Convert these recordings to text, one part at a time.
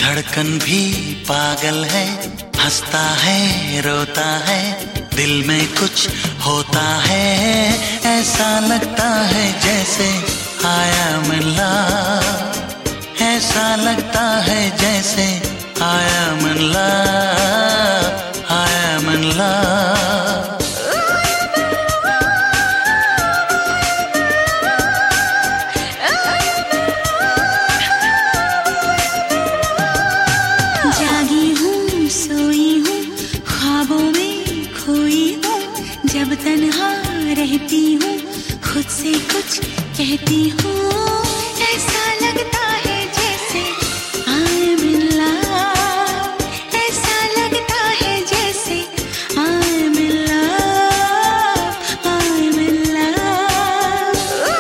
धड़कन भी पागल है, हंसता है रोता है, दिल में कुछ होता है, ऐसा लगता है जैसे आया मिला, ऐसा लगता है जैसे आया मिला, आया मिला। जब तन्हा रहती हूँ खुद से कुछ कहती हूँ, ऐसा लगता है जैसे I'm in love, ऐसा लगता है जैसे I'm in love, I'm in love।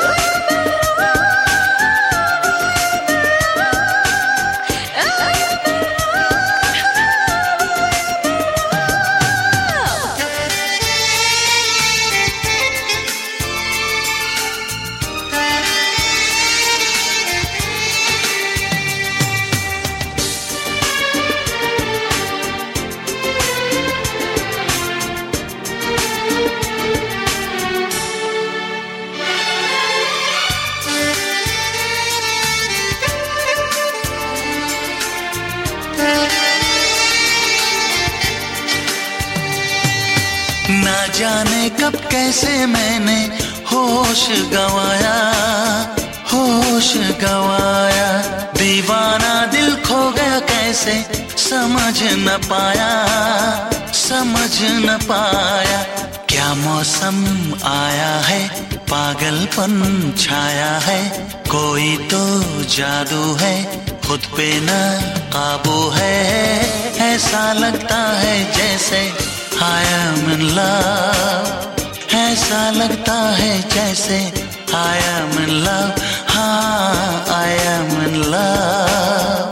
ना जाने कब कैसे मैंने होश गंवाया, होश गंवाया, दीवाना दिल खो गया कैसे समझ न पाया, समझ न पाया। क्या मौसम आया है, पागलपन छाया है, कोई तो जादू है, खुद पे न काबू है, ऐसा लगता है जैसे I am in love, ऐसा लगता है जैसे I am in love, हाँ I am in love।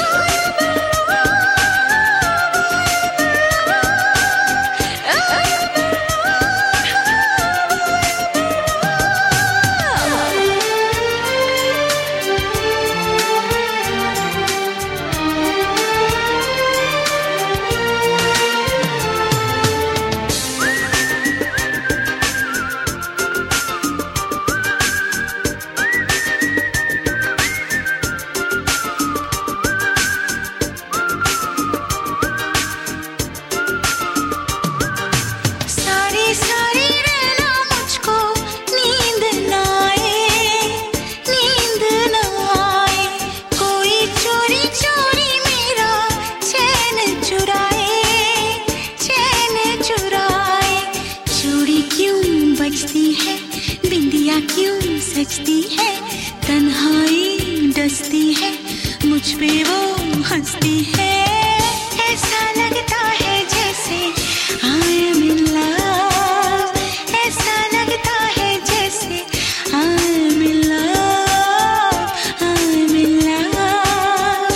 बिंदिया क्यों सजती है, तन्हाई डसती है, मुझ पे वो हंसती है, ऐसा लगता है जैसे I am in love, ऐसा लगता है जैसे I am in love, I am in love।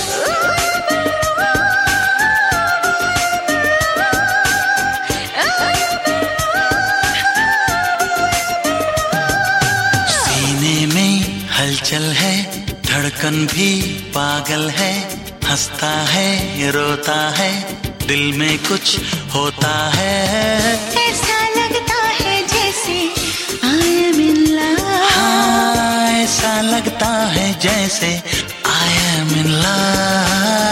हलचल है, धड़कन भी पागल है, हंसता है रोता है, दिल में कुछ होता है, ऐसा लगता है जैसे I am in love, हाँ ऐसा लगता है जैसे I am in love।